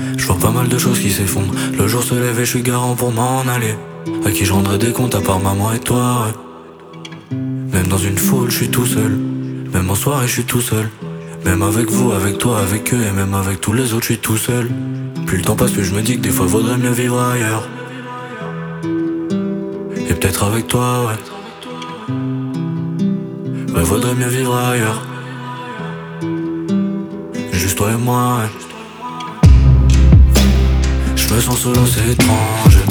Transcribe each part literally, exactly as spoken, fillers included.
Je vois pas mal de choses qui s'effondrent. Le jour se lève et je suis garant pour m'en aller. À qui je rendrai des comptes à part maman et toi, ouais. Même dans une foule je suis tout seul. Même en soirée je suis tout seul. Même avec vous, avec toi, avec eux et même avec tous les autres je suis tout seul. Plus le temps passe, plus je me dis que des fois vaudrait mieux vivre ailleurs. Et peut-être avec toi, ouais. Ouais, vaudrait mieux vivre ailleurs. Juste toi et moi, ouais. Je me sens solo, c'est étrange.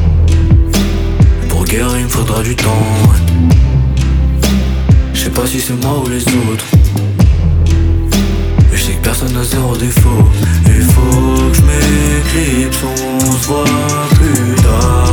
Pour guérir il me faudra du temps, ouais. Je sais pas si c'est moi ou les autres, mais je sais que personne n'a zéro défaut. Il faut que je m'éclipse, on se voit plus tard.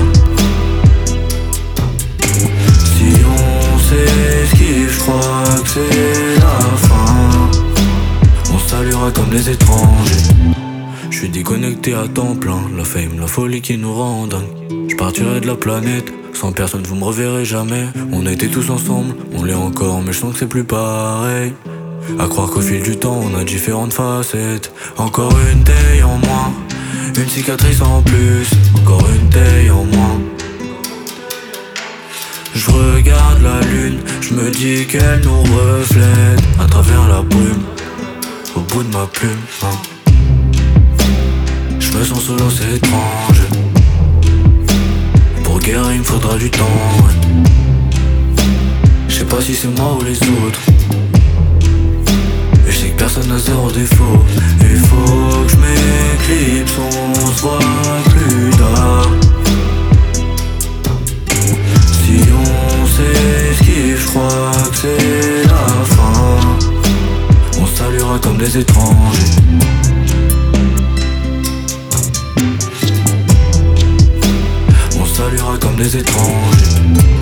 Si on s'esquive, je crois que c'est la fin. On se saluera comme des étrangers. Je suis déconnecté à temps plein. La fame, la folie qui nous rend dingue. Je partirai de la planète. Sans personne vous me reverrez jamais. On a été tous ensemble, on l'est encore, mais je sens que c'est plus pareil. À croire qu'au fil du temps on a différentes facettes. Encore une taille en moins, une cicatrice en plus. Encore une taille en moins. Je regarde la lune, je me dis qu'elle nous reflète à travers la brume, au bout de ma plume, hein. Je me sens solo, c'est étrange. Pour guérir il me faudra du temps, ouais. Je sais pas si c'est moi ou les autres, mais je sais que personne n'a zéro défaut. Il faut que je m'éclipse, on se voit plus tard. Si on s'esquive, je crois que c'est la fin. On se saluera comme des étrangers. On se saluera comme des étrangers.